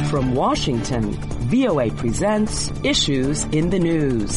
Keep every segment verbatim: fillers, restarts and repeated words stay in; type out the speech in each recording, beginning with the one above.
From Washington, V O A presents Issues in the News.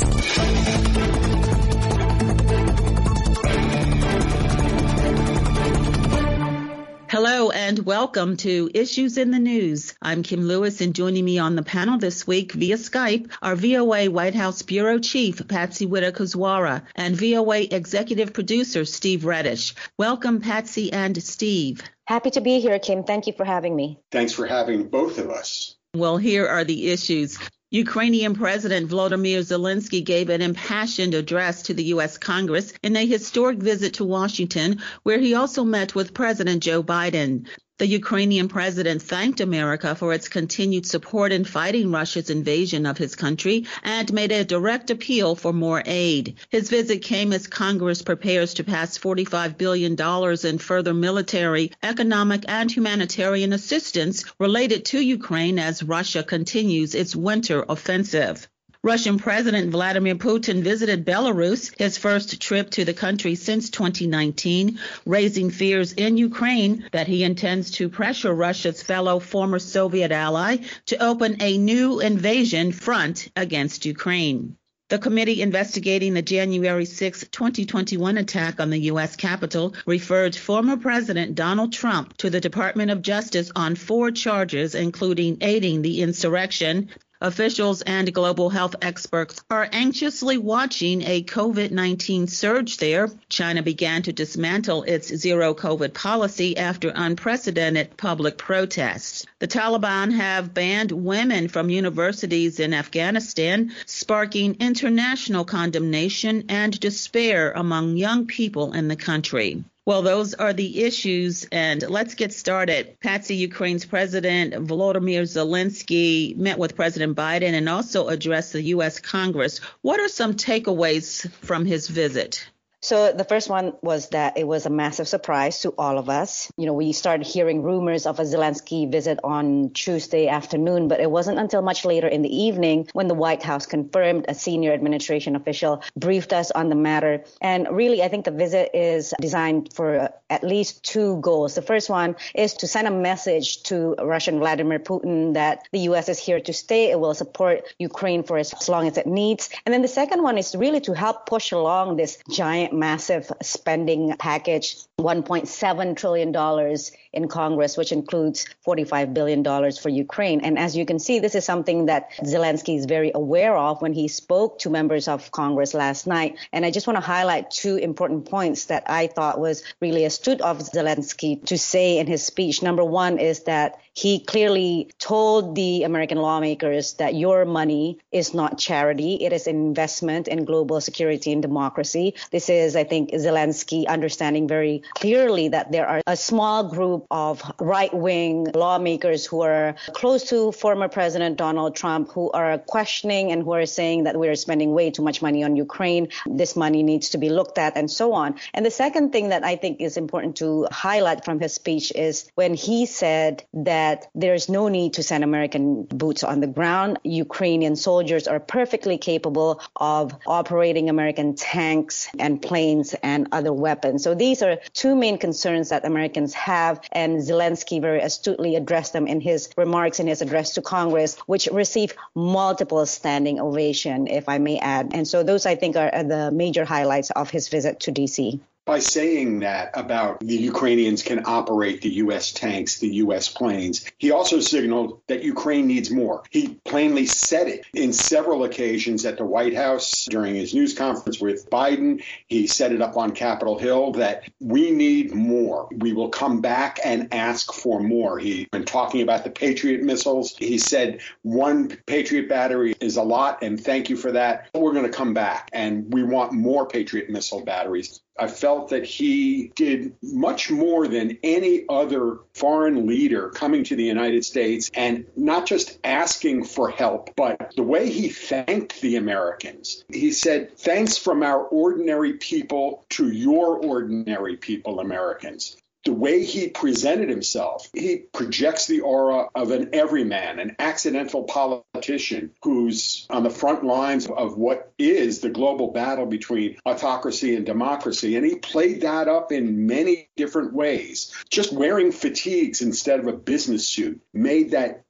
Hello and welcome to Issues in the News. I'm Kim Lewis, and joining me on the panel this week via Skype are V O A White House Bureau Chief Patsy Widakuswara and V O A Executive Producer Steve Reddish. Welcome, Patsy and Steve. Happy to be here, Kim. Thank you for having me. Thanks for having both of us. Well, here are the issues. Ukrainian President Volodymyr Zelensky gave an impassioned address to the U S Congress in a historic visit to Washington, where he also met with President Joe Biden. The Ukrainian president thanked America for its continued support in fighting Russia's invasion of his country and made a direct appeal for more aid. His visit came as Congress prepares to pass forty-five billion dollars in further military, economic, and humanitarian assistance related to Ukraine as Russia continues its winter offensive. Russian President Vladimir Putin visited Belarus, his first trip to the country since twenty nineteen, raising fears in Ukraine that he intends to pressure Russia's fellow former Soviet ally to open a new invasion front against Ukraine. The committee investigating the January sixth, twenty twenty-one attack on the U S Capitol referred former President Donald Trump to the Department of Justice on four charges, including aiding the insurrection. Officials and global health experts are anxiously watching a COVID nineteen surge there. China began to dismantle its zero COVID policy after unprecedented public protests. The Taliban have banned women from universities in Afghanistan, sparking international condemnation and despair among young people in the country. Well, those are the issues, and let's get started. Patsy, Ukraine's President Volodymyr Zelensky met with President Biden and also addressed the U S Congress. What are some takeaways from his visit? So the first one was that it was a massive surprise to all of us. You know, we started hearing rumors of a Zelensky visit on Tuesday afternoon, but it wasn't until much later in the evening when the White House confirmed. A senior administration official briefed us on the matter. And really, I think the visit is designed for at least two goals. The first one is to send a message to Russian Vladimir Putin that the U S is here to stay. It will support Ukraine for as long as it needs. And then the second one is really to help push along this giant massive spending package, one point seven trillion dollars in Congress, which includes forty-five billion dollars for Ukraine. And as you can see, this is something that Zelensky is very aware of when he spoke to members of Congress last night. And I just want to highlight two important points that I thought was really astute of Zelensky to say in his speech. Number one is that he clearly told the American lawmakers that your money is not charity. It is an investment in global security and democracy. This is, I think, Zelensky understanding very clearly that there are a small group of right-wing lawmakers who are close to former President Donald Trump who are questioning and who are saying that we're spending way too much money on Ukraine. This money needs to be looked at and so on. And the second thing that I think is important to highlight from his speech is when he said that that there's no need to send American boots on the ground. Ukrainian soldiers are perfectly capable of operating American tanks and planes and other weapons. So these are two main concerns that Americans have, and Zelensky very astutely addressed them in his remarks in his address to Congress, which received multiple standing ovation, if I may add. And so those, I think, are the major highlights of his visit to D C. By saying that about the Ukrainians can operate the U S tanks, the U S planes, he also signaled that Ukraine needs more. He plainly said it in several occasions at the White House during his news conference with Biden. He set it up on Capitol Hill that we need more. We will come back and ask for more. He, when talking about the Patriot missiles, he said one Patriot battery is a lot, and thank you for that. We're going to come back, and we want more Patriot missile batteries. I felt that he did much more than any other foreign leader coming to the United States and not just asking for help, but the way he thanked the Americans. He said, thanks from our ordinary people to your ordinary people, Americans. The way he presented himself, he projects the aura of an everyman, an accidental politician who's on the front lines of what is the global battle between autocracy and democracy. And he played that up in many different ways. Just wearing fatigues instead of a business suit made that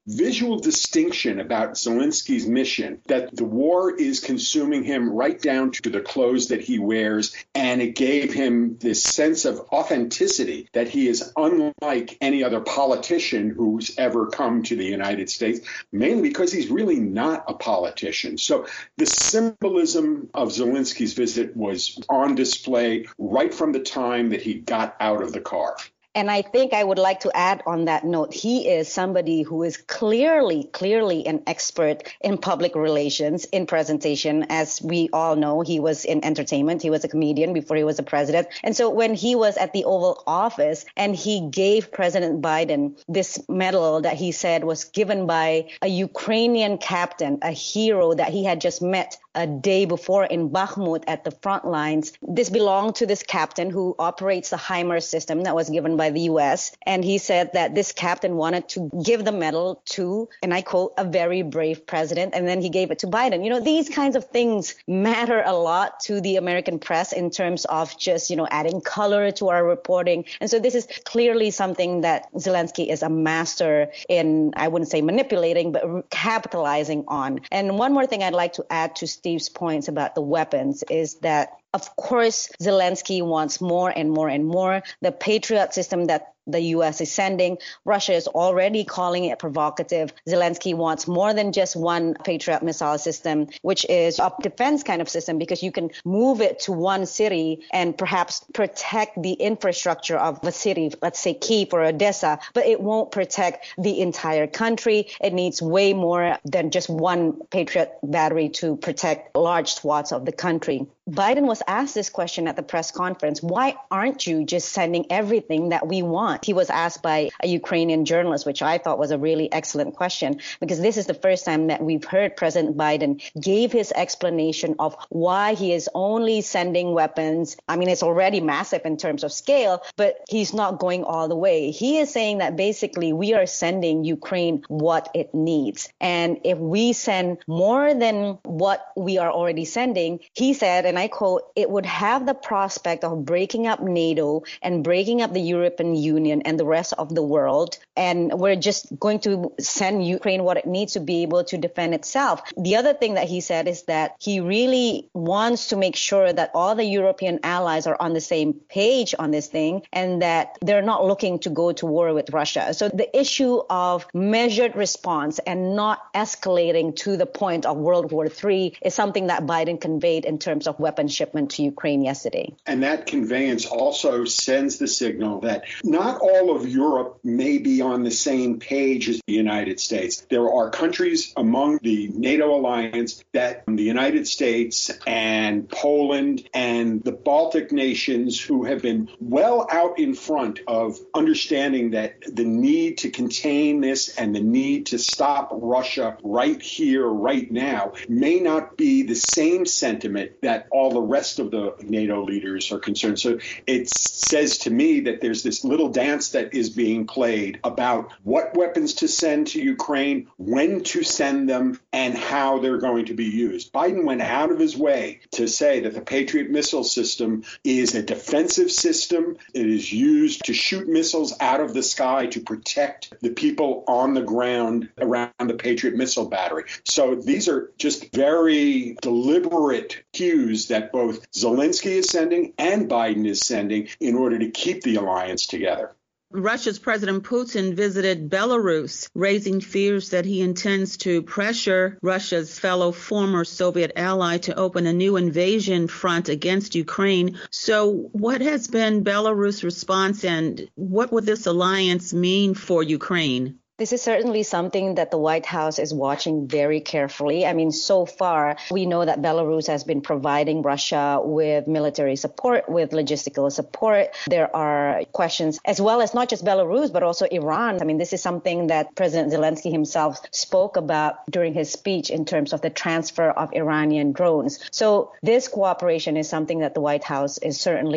visual distinction about Zelensky's mission, that the war is consuming him right down to the clothes that he wears, and it gave him this sense of authenticity that he is unlike any other politician who's ever come to the United States, mainly because he's really not a politician. So the symbolism of Zelensky's visit was on display right from the time that he got out of the car. And I think I would like to add on that note, he is somebody who is clearly, clearly an expert in public relations, in presentation. As we all know, he was in entertainment. He was a comedian before he was a president. And so when he was at the Oval Office and he gave President Biden this medal that he said was given by a Ukrainian captain, a hero that he had just met a day before in Bakhmut at the front lines. This belonged to this captain who operates the HIMARS system that was given by the U S. And he said that this captain wanted to give the medal to, and I quote, a very brave president. And then he gave it to Biden. You know, these kinds of things matter a lot to the American press in terms of just, you know, adding color to our reporting. And so this is clearly something that Zelensky is a master in, I wouldn't say manipulating, but capitalizing on. And one more thing I'd like to add to Steve's points about the weapons is that, of course, Zelensky wants more and more and more. The Patriot system that the U S is sending, Russia is already calling it provocative. Zelensky wants more than just one Patriot missile system, which is a defense kind of system, because you can move it to one city and perhaps protect the infrastructure of a city, let's say Kyiv or Odessa, but it won't protect the entire country. It needs way more than just one Patriot battery to protect large swaths of the country. Biden was asked this question at the press conference. Why aren't you just sending everything that we want? He was asked by a Ukrainian journalist, which I thought was a really excellent question, because this is the first time that we've heard President Biden gave his explanation of why he is only sending weapons. I mean, it's already massive in terms of scale, but he's not going all the way. He is saying that basically we are sending Ukraine what it needs. And if we send more than what we are already sending, he said, and I quote, it would have the prospect of breaking up NATO and breaking up the European Union and the rest of the world. And we're just going to send Ukraine what it needs to be able to defend itself. The other thing that he said is that he really wants to make sure that all the European allies are on the same page on this thing and that they're not looking to go to war with Russia. So the issue of measured response and not escalating to the point of World War Three is something that Biden conveyed in terms of weapon shipment to Ukraine yesterday. And that conveyance also sends the signal that not all of Europe may be on the same page as the United States. There are countries among the NATO alliance that the United States and Poland and the Baltic nations who have been well out in front of understanding that the need to contain this and the need to stop Russia right here, right now, may not be the same sentiment that all the rest of the NATO leaders are concerned. So it says to me that there's this little dance that is being played about what weapons to send to Ukraine, when to send them, and how they're going to be used. Biden went out of his way to say that the Patriot missile system is a defensive system. It is used to shoot missiles out of the sky to protect the people on the ground around the Patriot missile battery. So these are just very deliberate cues that both Zelensky is sending and Biden is sending in order to keep the alliance together. Russia's President Putin visited Belarus, raising fears that he intends to pressure Russia's fellow former Soviet ally to open a new invasion front against Ukraine. So what has been Belarus' response, and what would this alliance mean for Ukraine? This is certainly something that the White House is watching very carefully. I mean, so far, we know that Belarus has been providing Russia with military support, with logistical support. There are questions, as well as not just Belarus, but also Iran. I mean, this is something that President Zelensky himself spoke about during his speech in terms of the transfer of Iranian drones. So this cooperation is something that the White House is certainly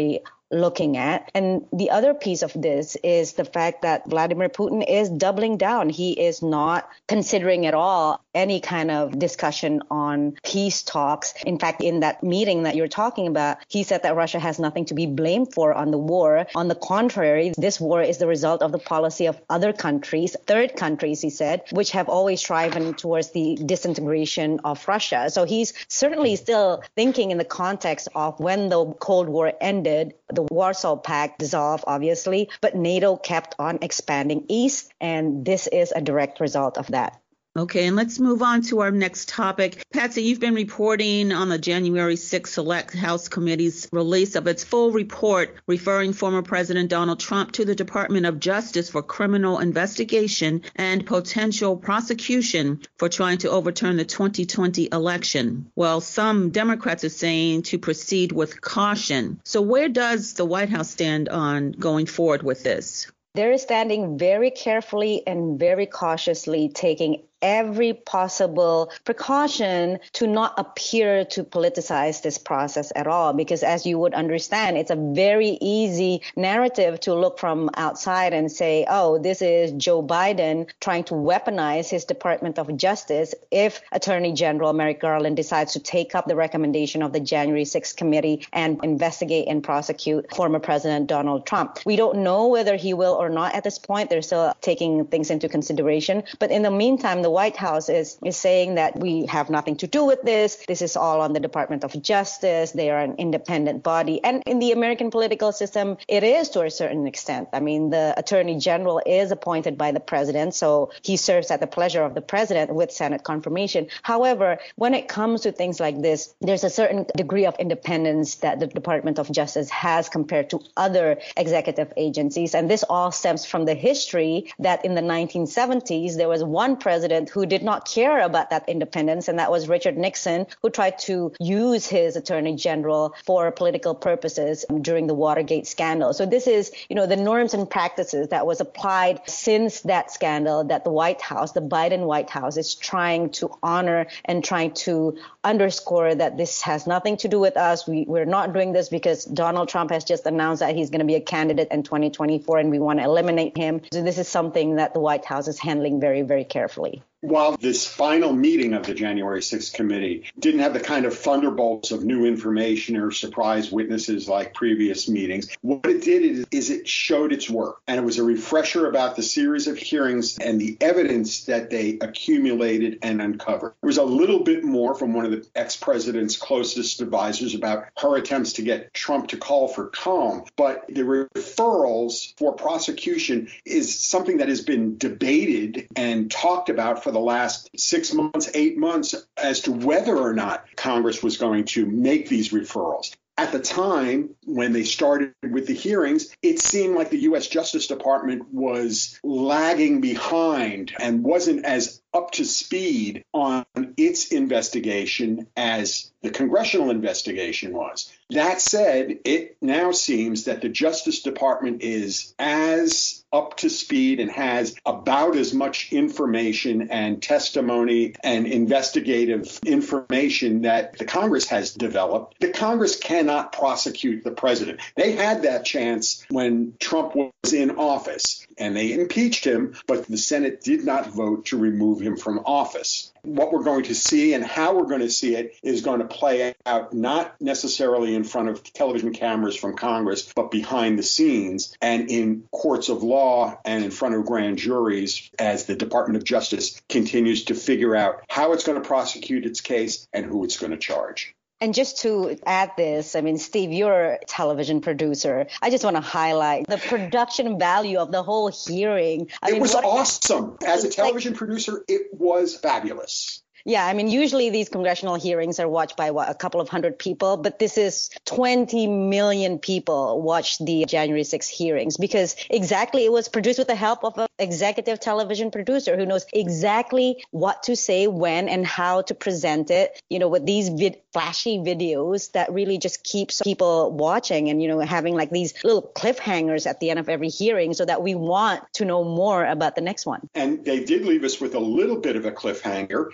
looking at. And the other piece of this is the fact that Vladimir Putin is doubling down. He is not considering at all any kind of discussion on peace talks. In fact, in that meeting that you're talking about, he said that Russia has nothing to be blamed for on the war. On the contrary, this war is the result of the policy of other countries, third countries, he said, which have always striven towards the disintegration of Russia. So he's certainly still thinking in the context of when the Cold War ended, the Warsaw Pact dissolved, obviously, but NATO kept on expanding east, and this is a direct result of that. Okay, and let's move on to our next topic. Patsy, you've been reporting on the January sixth Select House Committee's release of its full report referring former President Donald Trump to the Department of Justice for criminal investigation and potential prosecution for trying to overturn the twenty twenty election. Well, some Democrats are saying to proceed with caution. So where does the White House stand on going forward with this? They're standing very carefully and very cautiously, taking every possible precaution to not appear to politicize this process at all. Because as you would understand, it's a very easy narrative to look from outside and say, oh, this is Joe Biden trying to weaponize his Department of Justice if Attorney General Merrick Garland decides to take up the recommendation of the January sixth committee and investigate and prosecute former President Donald Trump. We don't know whether he will or not at this point. They're still taking things into consideration. But in the meantime, the White House is, is saying that we have nothing to do with this. This is all on the Department of Justice. They are an independent body. And in the American political system, it is to a certain extent. I mean, the Attorney General is appointed by the president, so he serves at the pleasure of the president with Senate confirmation. However, when it comes to things like this, there's a certain degree of independence that the Department of Justice has compared to other executive agencies. And this all stems from the history that in the nineteen seventies, there was one president who did not care about that independence, and that was Richard Nixon, who tried to use his attorney general for political purposes during the Watergate scandal. So this is, you know, the norms and practices that was applied since that scandal that the White House, the Biden White House, is trying to honor and trying to underscore that this has nothing to do with us. We, we're not doing this because Donald Trump has just announced that he's going to be a candidate in twenty twenty-four and we want to eliminate him. So this is something that the White House is handling very, very carefully. While this final meeting of the January sixth committee didn't have the kind of thunderbolts of new information or surprise witnesses like previous meetings, what it did is, is it showed its work. And it was a refresher about the series of hearings and the evidence that they accumulated and uncovered. There was a little bit more from one of the ex-president's closest advisors about her attempts to get Trump to call for calm. But the referrals for prosecution is something that has been debated and talked about for the last six months, eight months, as to whether or not Congress was going to make these referrals. At the time, when they started with the hearings, it seemed like the U S Justice Department was lagging behind and wasn't as up to speed on its investigation as the congressional investigation was. That said, it now seems that the Justice Department is as up to speed and has about as much information and testimony and investigative information that the Congress has developed. The Congress cannot prosecute the president. They had that chance when Trump was in office, and they impeached him, but the Senate did not vote to remove him from office. What we're going to see and how we're going to see it is going to play out not necessarily in front of television cameras from Congress, but behind the scenes and in courts of law and in front of grand juries as the Department of Justice continues to figure out how it's going to prosecute its case and who it's going to charge. And just to add this, I mean, Steve, you're a television producer. I just want to highlight the production value of the whole hearing. I it mean, was what, awesome. As a television like, producer, it was fabulous. Yeah, I mean, usually these congressional hearings are watched by, what, a couple of hundred people, but this is twenty million people watched the January sixth hearings because exactly it was produced with the help of an executive television producer who knows exactly what to say, when, and how to present it, you know, with these vid- flashy videos that really just keeps people watching and, you know, having like these little cliffhangers at the end of every hearing so that we want to know more about the next one. And they did leave us with a little bit of a cliffhanger in that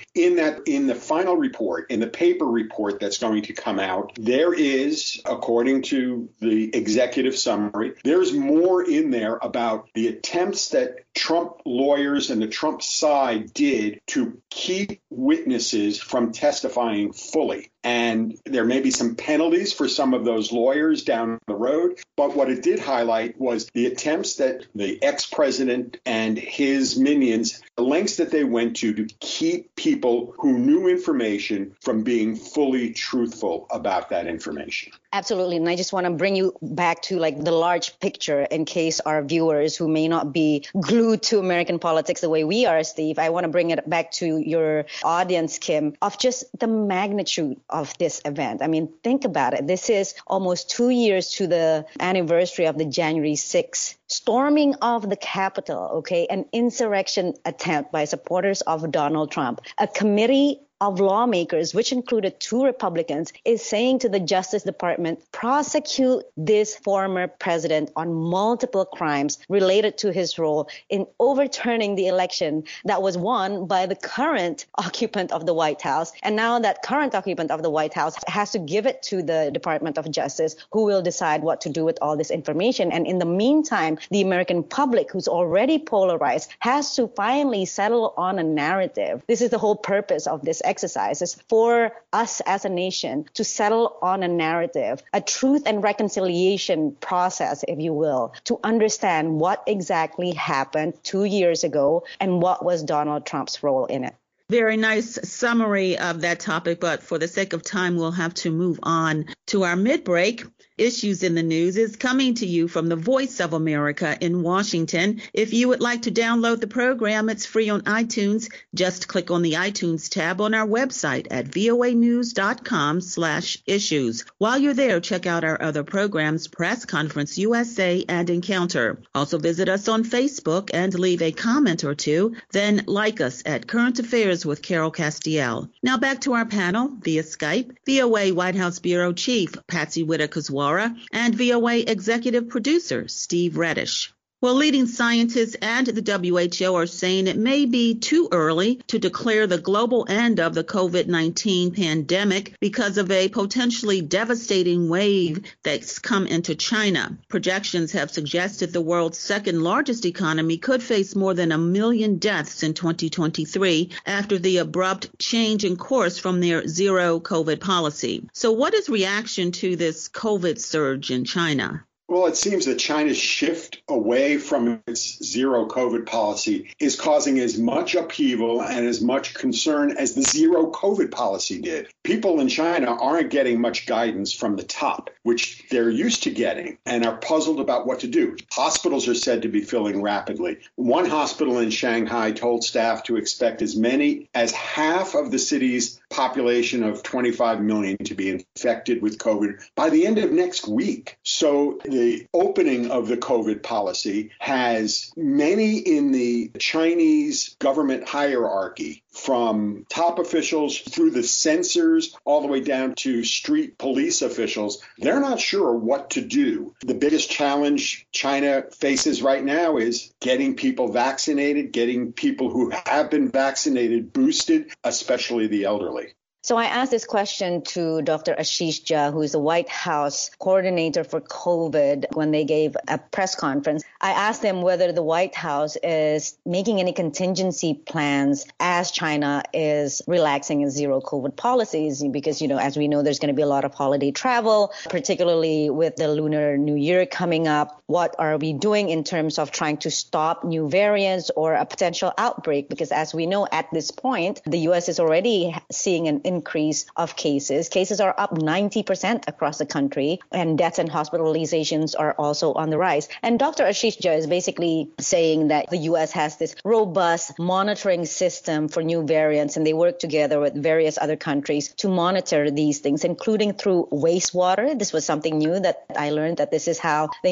that in the final report, in the paper report that's going to come out, there is, according to the executive summary, there's more in there about the attempts that Trump lawyers and the Trump side did to keep witnesses from testifying fully. And there may be some penalties for some of those lawyers down the road. But what it did highlight was the attempts that the ex-president and his minions, the lengths that they went to to keep people who knew information from being fully truthful about that information. Absolutely. And I just want to bring you back to like the large picture in case our viewers who may not be glued to American politics the way we are, Steve, I want to bring it back to your audience, Kim, of just the magnitude of this event. I mean, think about it. This is almost two years to the anniversary of the January sixth storming of the Capitol, okay, an insurrection attempt by supporters of Donald Trump. A committee of lawmakers, which included two Republicans, is saying to the Justice Department, prosecute this former president on multiple crimes related to his role in overturning the election that was won by the current occupant of the White House. And now that current occupant of the White House has to give it to the Department of Justice, who will decide what to do with all this information. And in the meantime, the American public, who's already polarized, has to finally settle on a narrative. This is the whole purpose of this exercises for us as a nation to settle on a narrative, a truth and reconciliation process, if you will, to understand what exactly happened two years ago and what was Donald Trump's role in it. Very nice summary of that topic, but for the sake of time, we'll have to move on to our mid-break. Issues in the News is coming to you from the Voice of America in Washington. If you would like to download the program, it's free on iTunes. Just click on the iTunes tab on our website at voanews.com slash issues. While you're there, check out our other programs, Press Conference U S A and Encounter. Also visit us on Facebook and leave a comment or two. Then like us at Current Affairs with Carol Castiel. Now back to our panel via Skype, V O A White House Bureau Chief Patsy Widakuswara and V O A Executive Producer Steve Reddish. Well, leading scientists and the W H O are saying it may be too early to declare the global end of the COVID nineteen pandemic because of a potentially devastating wave that's come into China. Projections have suggested the world's second largest economy could face more than a million deaths in twenty twenty-three after the abrupt change in course from their zero COVID policy. So what is reaction to this COVID surge in China? Well, it seems that China's shift away from its zero COVID policy is causing as much upheaval and as much concern as the zero COVID policy did. People in China aren't getting much guidance from the top, which they're used to getting, and are puzzled about what to do. Hospitals are said to be filling rapidly. One hospital in Shanghai told staff to expect as many as half of the city's population of twenty-five million to be infected with COVID by the end of next week. So the opening of the COVID policy has many in the Chinese government hierarchy, from top officials through the censors all the way down to street police officials. They're not sure what to do. The biggest challenge China faces right now is getting people vaccinated, getting people who have been vaccinated boosted, especially the elderly. So I asked this question to Doctor Ashish Jha, who is the White House coordinator for COVID, when they gave a press conference. I asked them whether the White House is making any contingency plans as China is relaxing its zero COVID policies, because, you know, as we know, there's going to be a lot of holiday travel, particularly with the Lunar New Year coming up. What are we doing in terms of trying to stop new variants or a potential outbreak? Because as we know, at this point, the U S is already seeing an increase of cases. Cases are up ninety percent across the country, and deaths and hospitalizations are also on the rise. And Doctor Ashish Jha is basically saying that the U S has this robust monitoring system for new variants, and they work together with various other countries to monitor these things, including through wastewater. This was something new that I learned, that this is how they monitor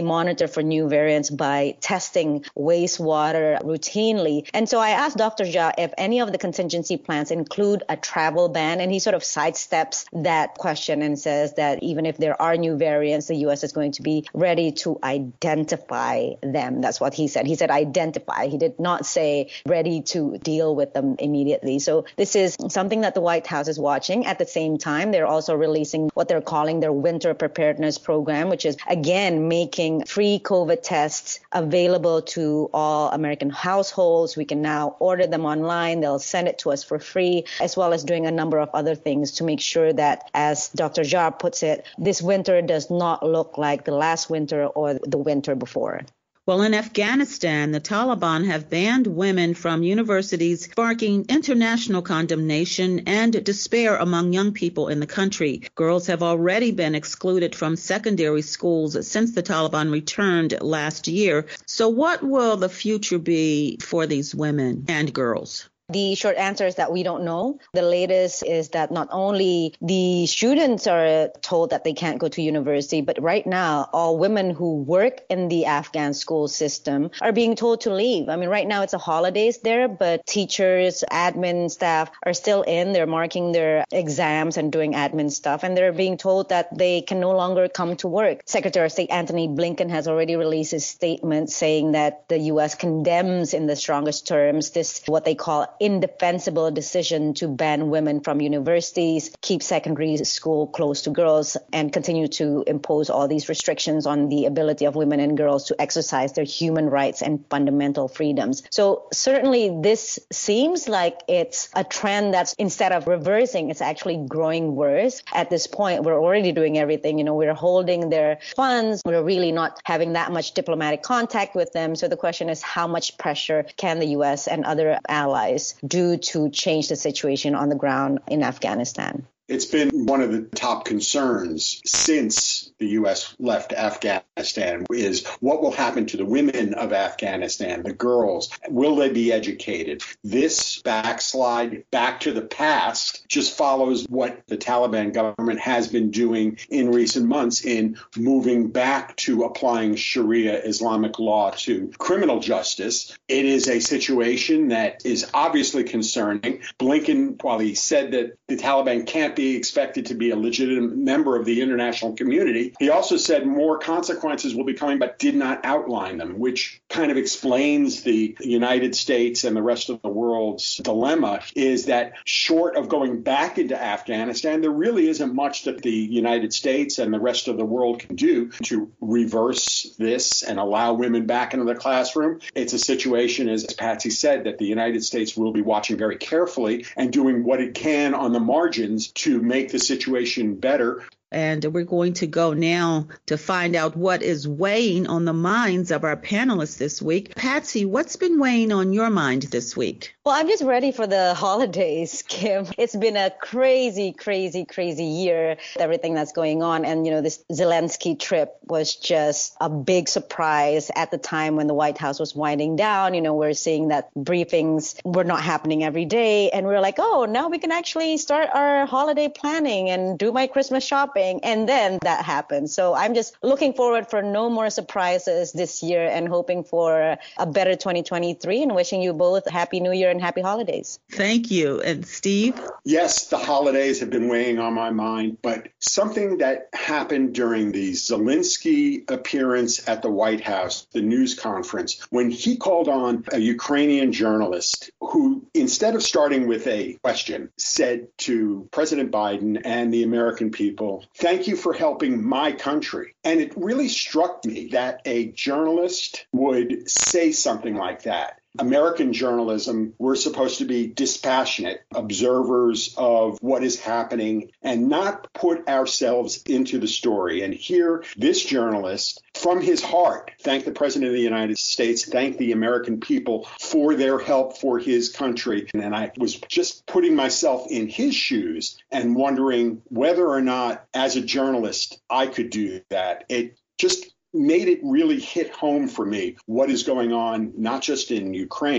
for new variants by testing wastewater routinely. And so I asked Doctor Jha if any of the contingency plans include a travel ban, and he sort of sidesteps that question and says that even if there are new variants, the U S is going to be ready to identify them. That's what he said. He said identify. He did not say ready to deal with them immediately. So this is something that the White House is watching. At the same time, they're also releasing what they're calling their winter preparedness program, which is, again, making free COVID tests available to all American households. We can now order them online. They'll send it to us for free, as well as doing a number of other things to make sure that, as Doctor Jha puts it, this winter does not look like the last winter or the winter before. Well, in Afghanistan, the Taliban have banned women from universities, sparking international condemnation and despair among young people in the country. Girls have already been excluded from secondary schools since the Taliban returned last year. So what will the future be for these women and girls? The short answer is that we don't know. The latest is that not only the students are told that they can't go to university, but right now, all women who work in the Afghan school system are being told to leave. I mean, right now it's a holidays there, but teachers, admin staff are still in. They're marking their exams and doing admin stuff, and they're being told that they can no longer come to work. Secretary of State Antony Blinken has already released a statement saying that the U S condemns in the strongest terms this, what they call indefensible decision to ban women from universities, keep secondary school closed to girls, and continue to impose all these restrictions on the ability of women and girls to exercise their human rights and fundamental freedoms. So certainly this seems like it's a trend that's, instead of reversing, it's actually growing worse. At this point, we're already doing everything. You know, we're holding their funds. We're really not having that much diplomatic contact with them. So the question is, how much pressure can the U S and other allies do to change the situation on the ground in Afghanistan? It's been one of the top concerns since the U S left Afghanistan is what will happen to the women of Afghanistan, the girls. Will they be educated? This backslide back to the past just follows what the Taliban government has been doing in recent months in moving back to applying Sharia Islamic law to criminal justice. It is a situation that is obviously concerning. Blinken, while he said that the Taliban can't be expected to be a legitimate member of the international community, he also said more consequences will be coming, but did not outline them, which kind of explains the United States and the rest of the world's dilemma, is that short of going back into Afghanistan, there really isn't much that the United States and the rest of the world can do to reverse this and allow women back into the classroom. It's a situation, as Patsy said, that the United States will be watching very carefully and doing what it can on the margins to make the situation better. And we're going to go now to find out what is weighing on the minds of our panelists this week. Patsy, what's been weighing on your mind this week? Well, I'm just ready for the holidays, Kim. It's been a crazy, crazy, crazy year, everything that's going on. And, you know, this Zelensky trip was just a big surprise at the time when the White House was winding down. You know, we're seeing that briefings were not happening every day. And we're like, oh, now we can actually start our holiday planning and do my Christmas shopping. And then that happened. So I'm just looking forward for no more surprises this year and hoping for a better twenty twenty-three and wishing you both a Happy New Year and Happy Holidays. Thank you. And Steve? Yes, the holidays have been weighing on my mind, but something that happened during the Zelensky appearance at the White House, the news conference, when he called on a Ukrainian journalist who, instead of starting with a question, said to President Biden and the American people, "Thank you for helping my country." And it really struck me that a journalist would say something like that. American journalism, we're supposed to be dispassionate observers of what is happening and not put ourselves into the story. And here, this journalist, from his heart, thanked the President of the United States, thanked the American people for their help for his country. And I was just putting myself in his shoes and wondering whether or not, as a journalist, I could do that. It just made it really hit home for me what is going on, not just in Ukraine,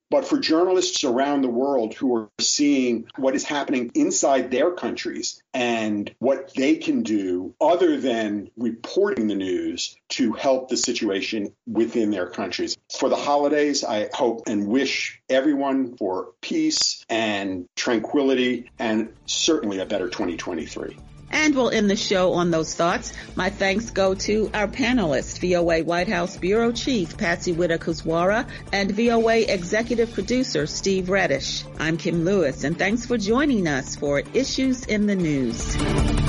but for journalists around the world who are seeing what is happening inside their countries and what they can do other than reporting the news to help the situation within their countries. For the holidays, I hope and wish everyone for peace and tranquility and certainly a better twenty twenty-three. And we'll end the show on those thoughts. My thanks go to our panelists, V O A White House Bureau Chief Patsy Widakuswara and V O A Executive Producer Steve Reddish. I'm Kim Lewis, and thanks for joining us for Issues in the News.